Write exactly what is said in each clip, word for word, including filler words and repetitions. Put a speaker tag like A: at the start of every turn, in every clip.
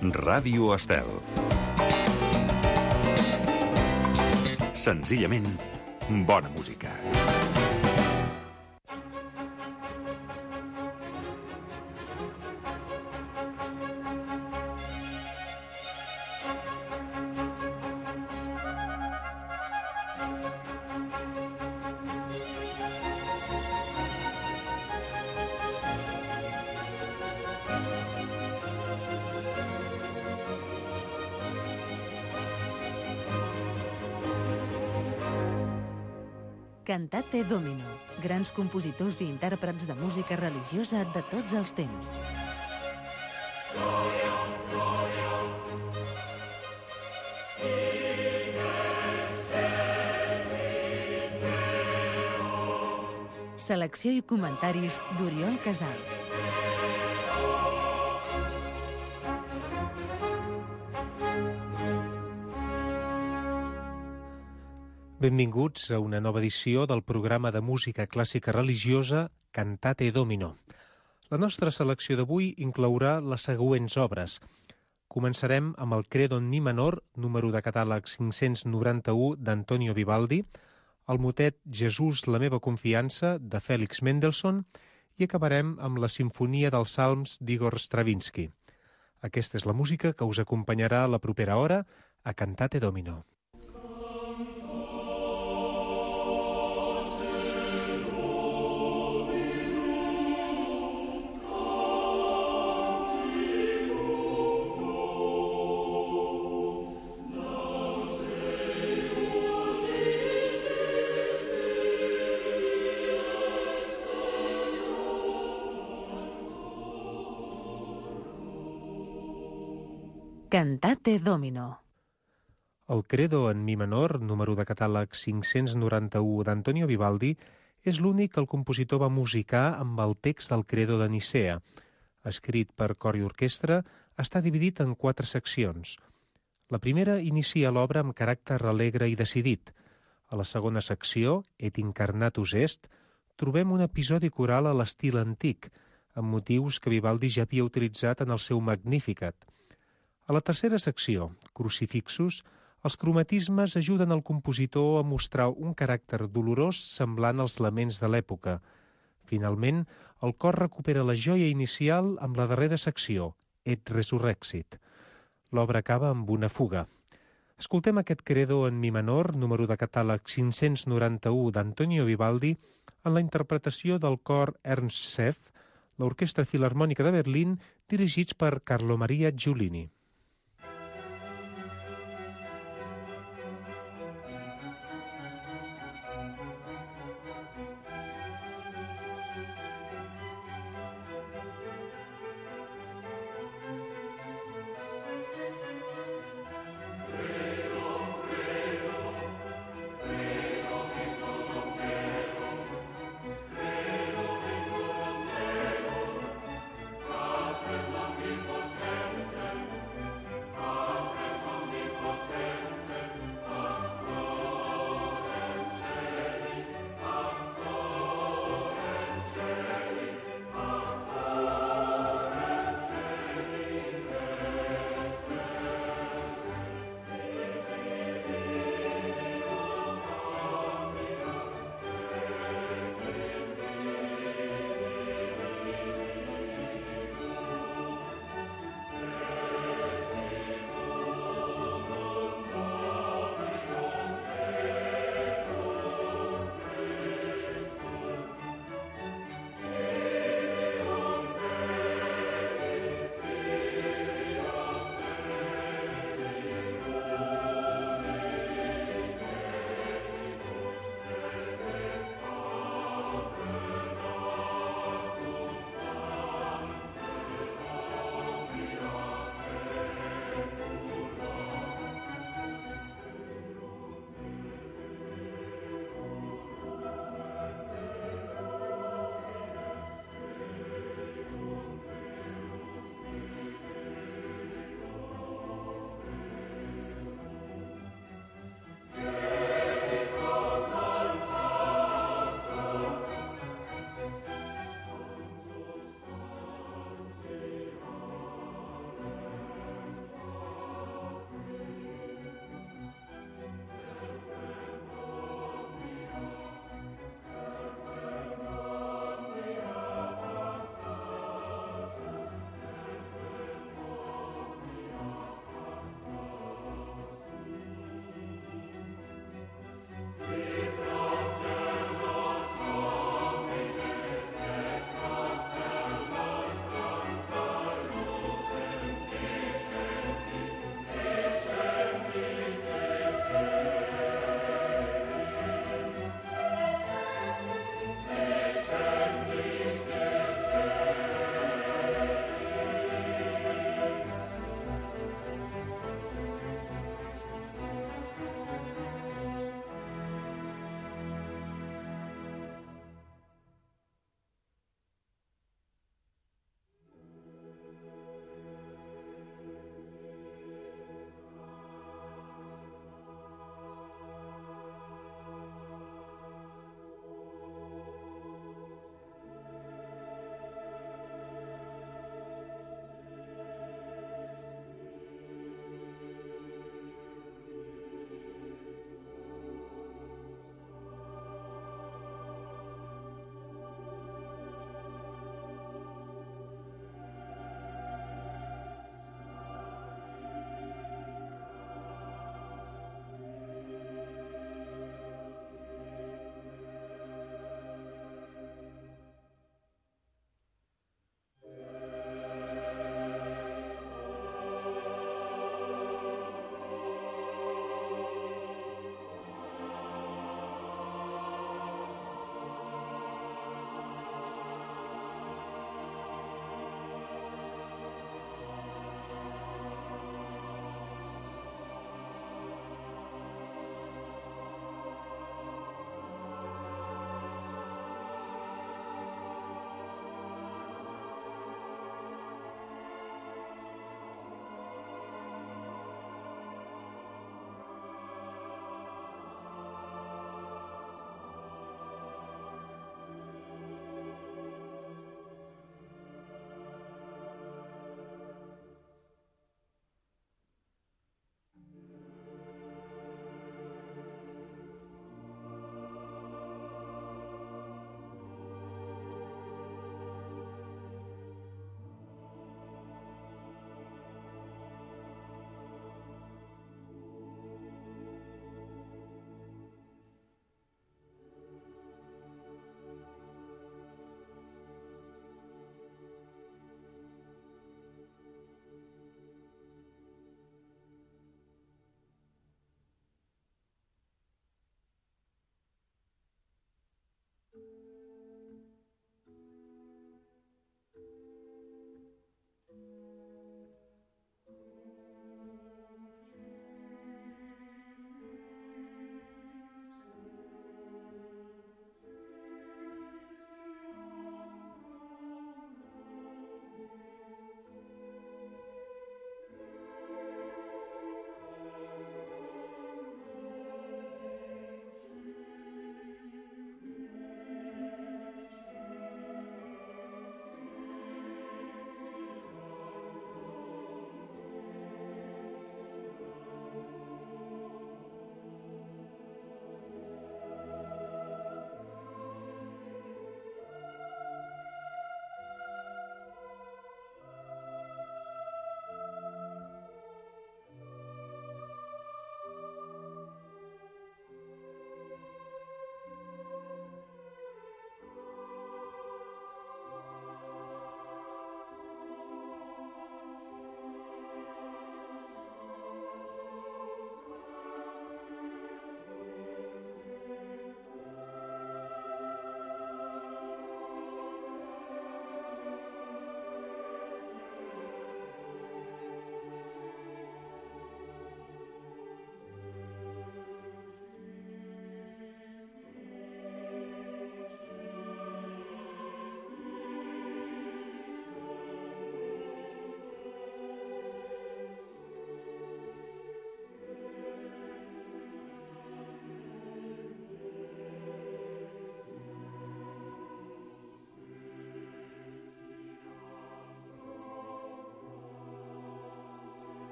A: Ràdio Estel. Senzillament, bona música.
B: Cantate Domino, grans compositors i intèrprets de música religiosa de tots els temps. Selecció i comentaris d'Oriol Casals.
C: Benvinguts a una nova edició del programa de música clàssica religiosa Cantate Domino. La nostra selecció d'avui inclourà les següents obres. Començarem amb el Credo en mi menor, número de catàleg cinc-cents noranta-u d'Antonio Vivaldi, el motet Jesús, la meva confiança, de Félix Mendelssohn, i acabarem amb la Simfonia dels Salms d'Igor Stravinsky. Aquesta és la música que us acompanyarà la propera hora a Cantate Domino.
B: Cantate Domino.
C: El Credo en mi menor, número de catàleg cinc-cents noranta-u d'Antonio Vivaldi, és l'únic que el compositor va musicar amb el text del Credo de Nicea. Escrit per cor i orquestra, està dividit en quatre seccions. La primera inicia l'obra amb caràcter alegre i decidit. A la segona secció, Et incarnatus est, trobem un episodi coral a l'estil antic, amb motius que Vivaldi ja havia utilitzat en el seu Magnificat. A la tercera secció, Crucifixus, els cromatismes ajuden el compositor a mostrar un caràcter dolorós semblant als laments de l'època. Finalment, el cor recupera la joia inicial amb la darrera secció, Et resurrexit. L'obra acaba amb una fuga. Escoltem aquest Credo en mi menor, número de catàleg cinc-cents noranta-u d'Antonio Vivaldi, en la interpretació del cor Ernst Seff, l'Orquestra Filharmònica de Berlín, dirigits per Carlo Maria Giulini.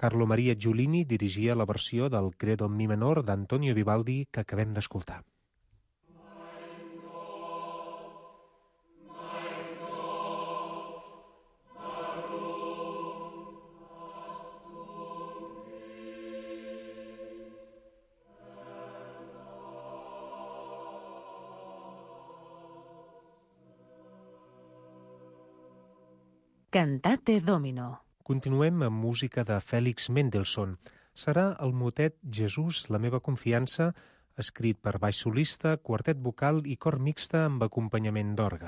C: Carlo Maria Giulini dirigia la versió del Credo en mi menor d'Antonio Vivaldi que acabem d'escoltar.
B: Cantate Domino.
C: Continuem amb música de Félix Mendelssohn. Serà el motet Jesús, la meva confiança, escrit per baix solista, quartet vocal i cor mixta amb acompanyament d'orgue.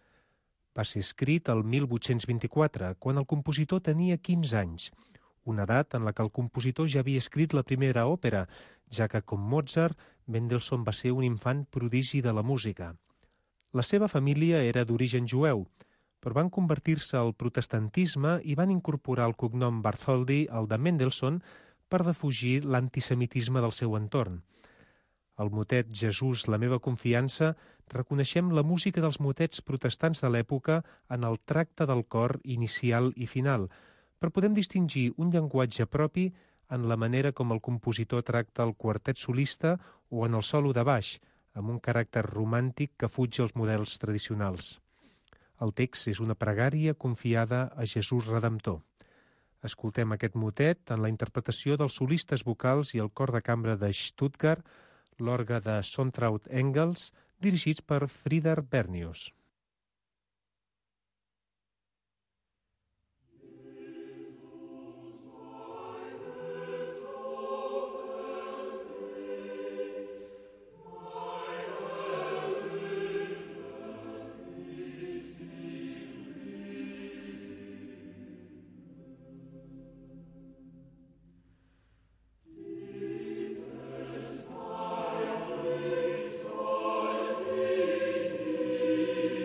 C: Va ser escrit el mil vuit-cents vint-i-quatre, quan el compositor tenia quinze anys, una edat en la que el compositor ja havia escrit la primera òpera, ja que, com Mozart, Mendelssohn va ser un infant prodigi de la música. La seva família era d'origen jueu, però van convertir-se al protestantisme i van incorporar el cognom Bartholdy al de Mendelssohn per defugir l'antisemitisme del seu entorn. Al motet Jesús, la meva confiança, reconeixem la música dels motets protestants de l'època en el tracte del cor inicial i final, però podem distingir un llenguatge propi en la manera com el compositor tracta el quartet solista o en el solo de baix, amb un caràcter romàntic que fuig els models tradicionals. El text és una pregària confiada a Jesús Redemptor. Escoltem aquest motet en la interpretació dels solistes vocals i el cor de cambra de Stuttgart, l'orgue de Sontraut Engels, dirigits per Frieder Bernius.
D: Thank you.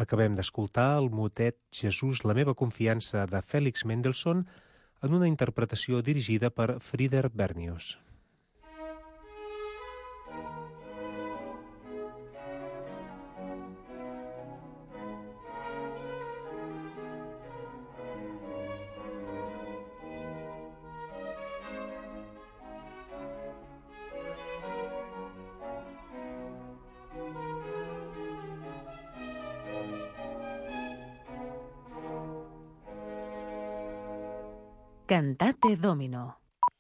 C: Acabem d'escoltar el motet Jesús, la meva confiança, de Félix Mendelssohn, en una interpretació dirigida per Frieder Bernius.
B: Cantate Domino.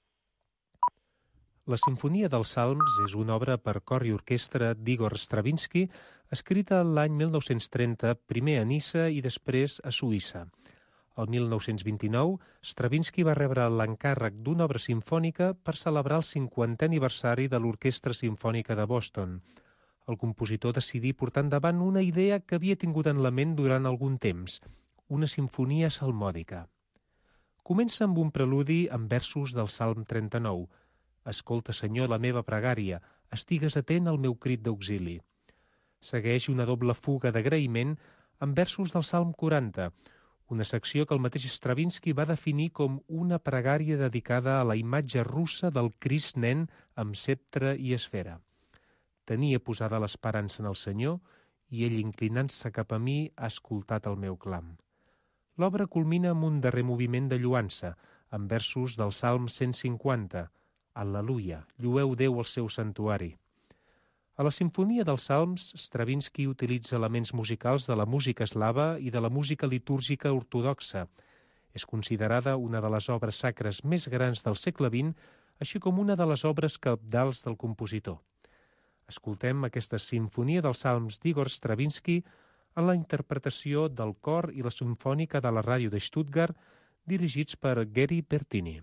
C: La Simfonia dels Salms és una obra per cor i orquestra d'Igor Stravinsky, escrita l'any mil nou-cents trenta, primer a Niça i després a Suïssa. El mil nou-cents vint-i-nou, Stravinsky va rebre l'encàrrec d'una obra simfònica per celebrar el cinquantè aniversari de l'Orquestra Simfònica de Boston. El compositor decidí portar endavant una idea que havia tingut en la ment durant algun temps, una simfonia salmòdica. Comença amb un preludi amb versos del Salm trenta-nou. Escolta, Senyor, la meva pregària, estigues atent al meu crit d'auxili. Segueix una doble fuga d'agraïment amb versos del Salm quaranta, una secció que el mateix Stravinsky va definir com una pregària dedicada a la imatge russa del Crist nen amb ceptre i esfera. Tenia posada l'esperança en el Senyor i ell, inclinant-se cap a mi, ha escoltat el meu clam. L'obra culmina amb un darrer moviment de lloança, amb versos del Salm cent cinquanta. Al·leluia, llueu Déu al seu santuari. A la Simfonia dels Salms, Stravinsky utilitza elements musicals de la música eslava i de la música litúrgica ortodoxa. És considerada una de les obres sacres més grans del segle vint, així com una de les obres cabdals del compositor. Escoltem aquesta Simfonia dels Salms d'Igor Stravinsky en la interpretació del cor i la simfònica de la ràdio de Stuttgart, dirigits per Gary Pertini.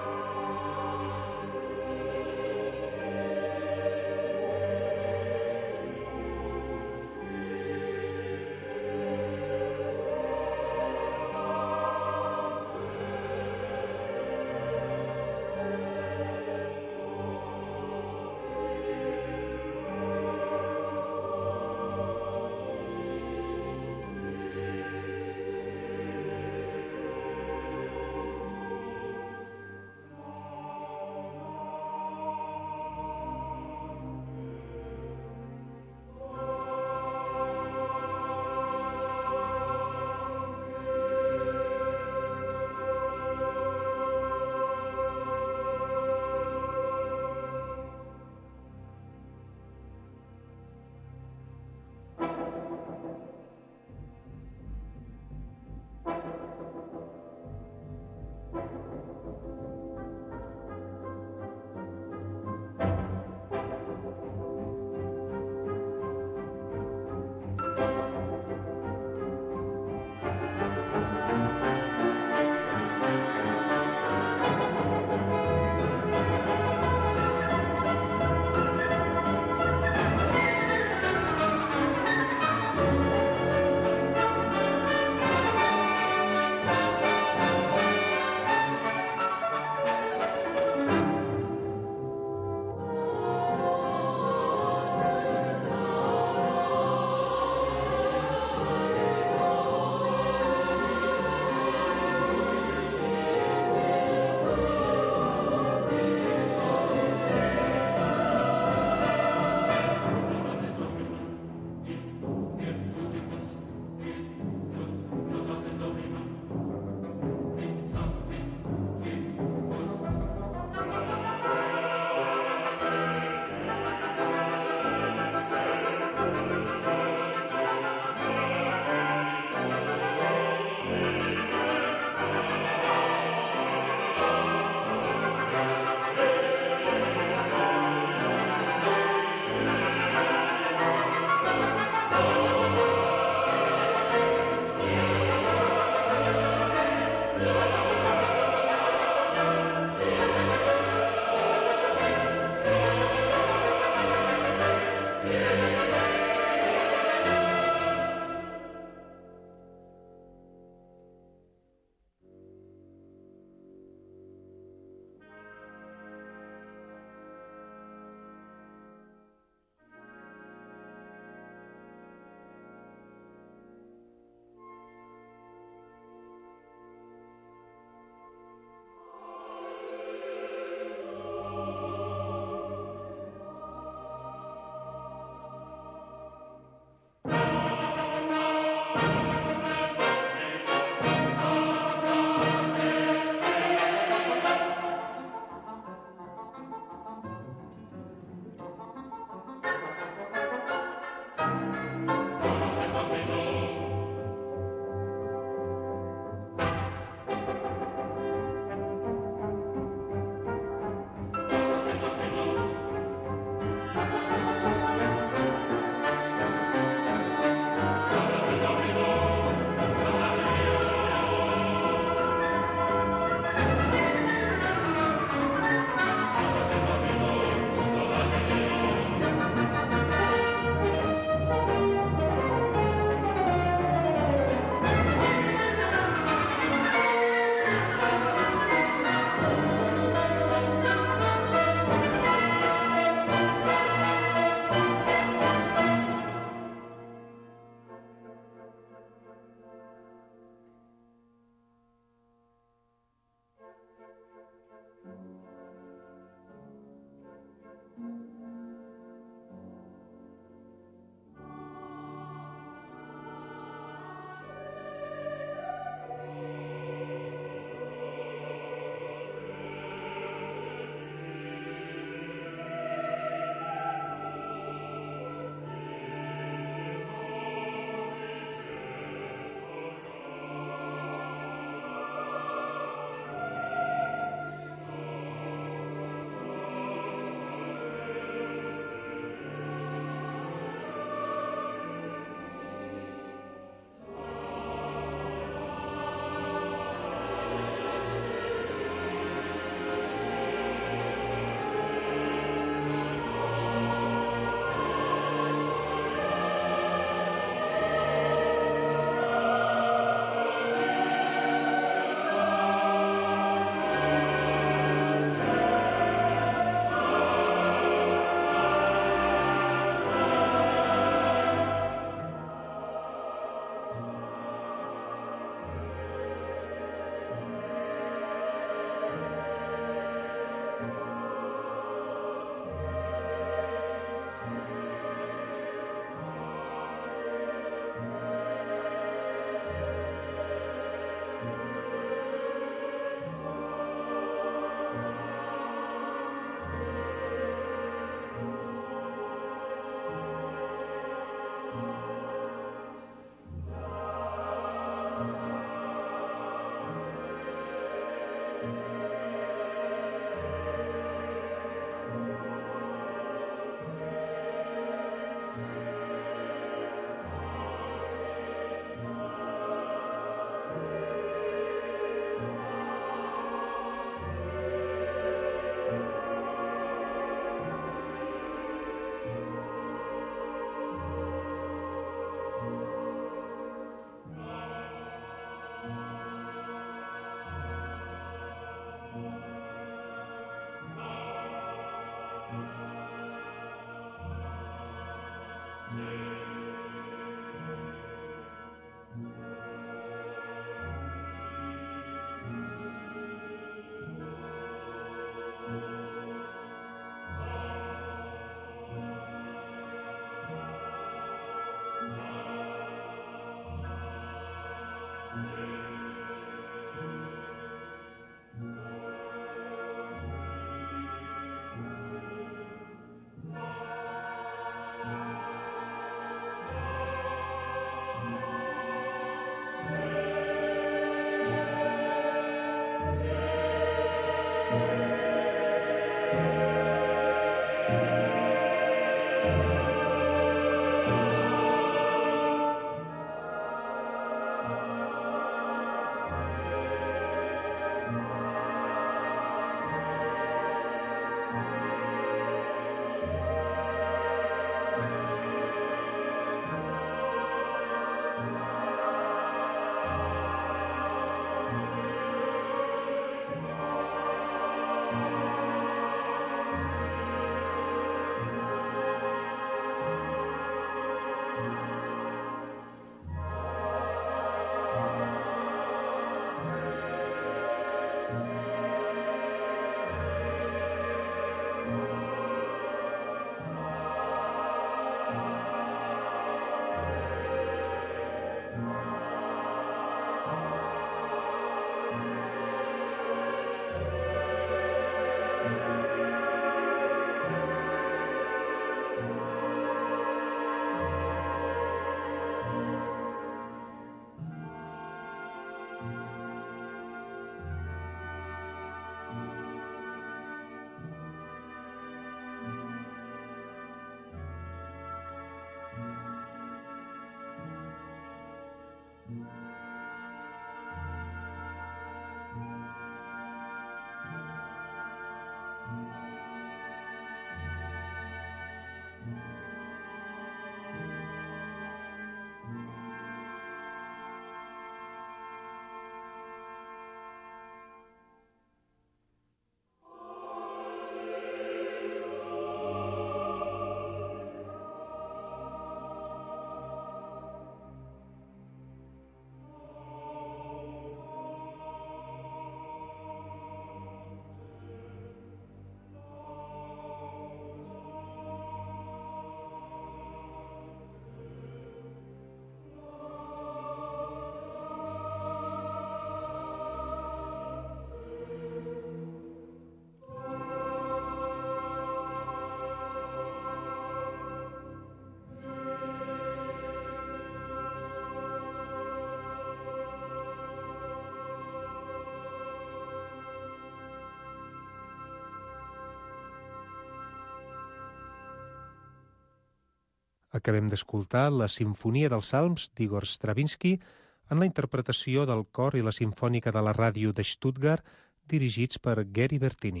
C: Acabem d'escoltar la Simfonia dels Salms d'Igor Stravinsky en la interpretació del cor i la Simfònica de la Ràdio de Stuttgart, dirigits per Gary Bertini.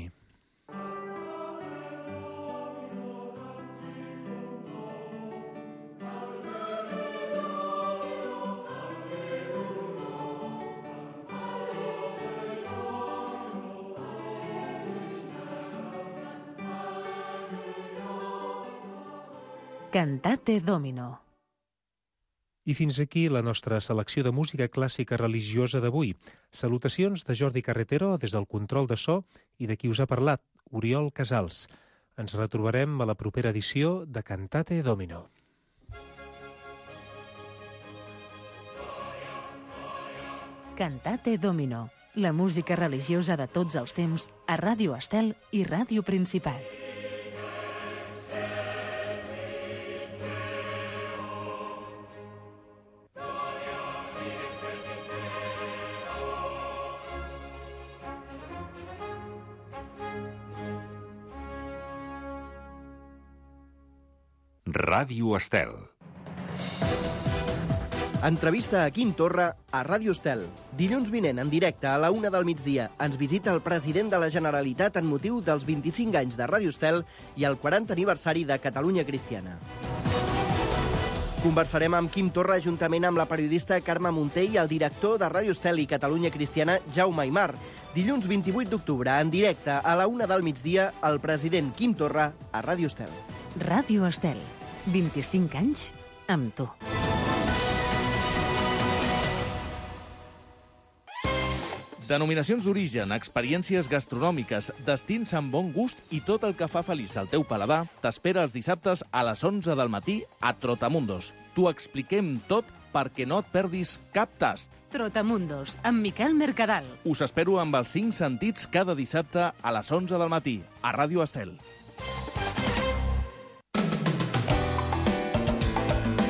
B: Cantate Domino.
C: I fins aquí la nostra selecció de música clàssica religiosa d'avui. Salutacions de Jordi Carretero des del control de so i de qui us ha parlat, Oriol Casals. Ens retrobarem a la propera edició de Cantate Domino.
B: Cantate Domino, la música religiosa de tots els temps a Ràdio Estel i Ràdio Principat.
A: Ràdio Estel.
D: Entrevista a Quim Torra a Ràdio Estel. Dilluns vinent, en directe, a la una del migdia, ens visita el president de la Generalitat en motiu dels vint-i-cinc anys de Ràdio Estel i el quaranta aniversari de Catalunya Cristiana. Conversarem amb Quim Torra juntament amb la periodista Carme Munté i el director de Ràdio Estel i Catalunya Cristiana, Jaume Aymar. Dilluns vint-i-vuit d'octubre, en directe, a la una del migdia, el president Quim Torra a Ràdio Estel.
B: Ràdio Estel. vint-i-cinc anys amb tu.
E: Denominacions d'origen, experiències gastronòmiques, destins amb bon gust i tot el que fa feliç el teu paladar t'espera els dissabtes a les onze del matí a Trotamundos. T'ho expliquem tot perquè no et perdis cap tast.
B: Trotamundos, amb Miquel Mercadal.
E: Us espero amb els cinc sentits cada dissabte a les onze del matí a Ràdio Estel.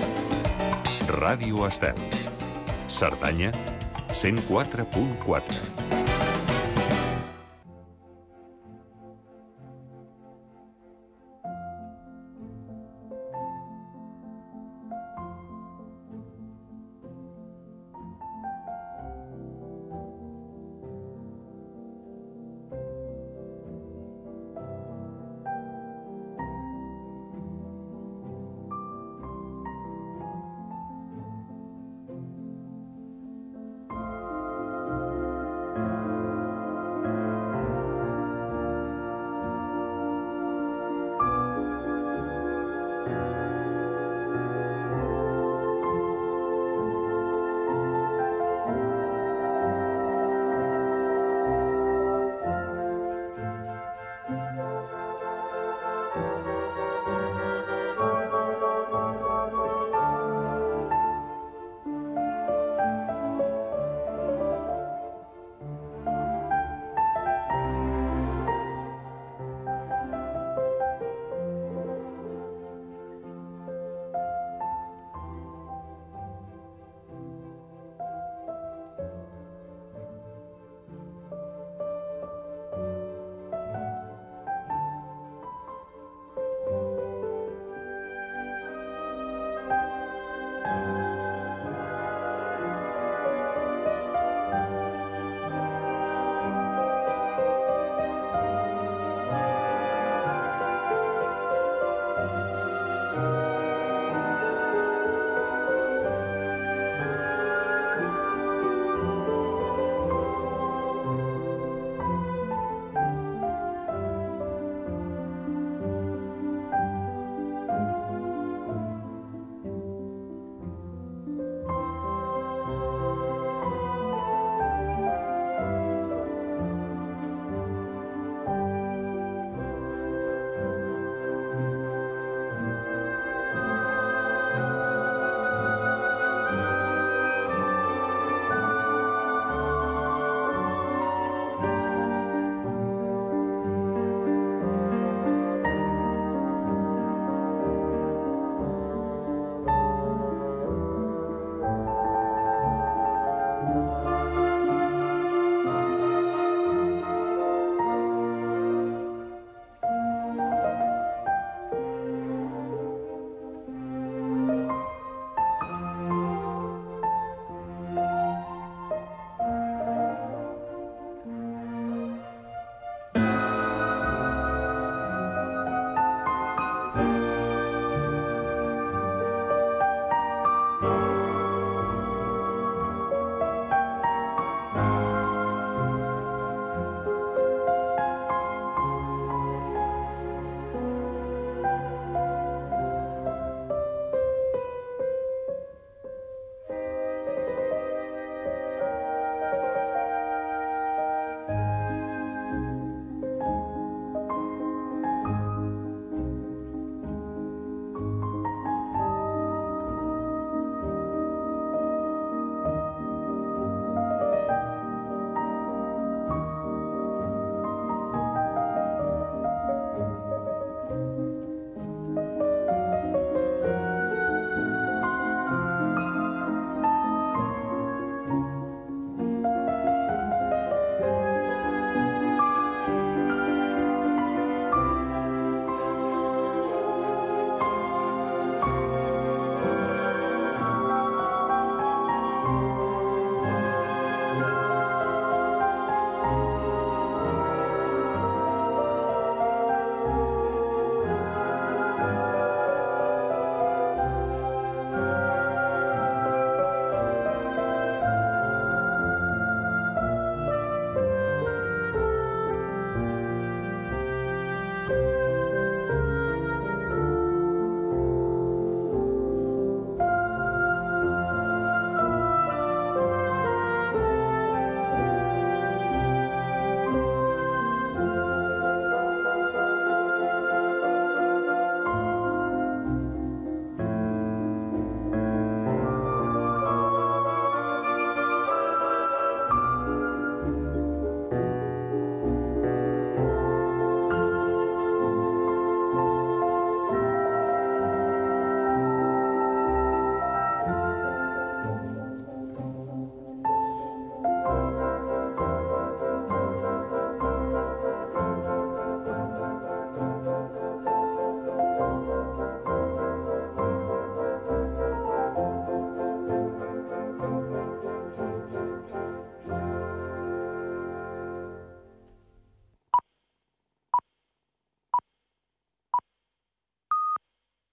A: Ràdio Estel. Cerdanya, cent quatre punt quatre.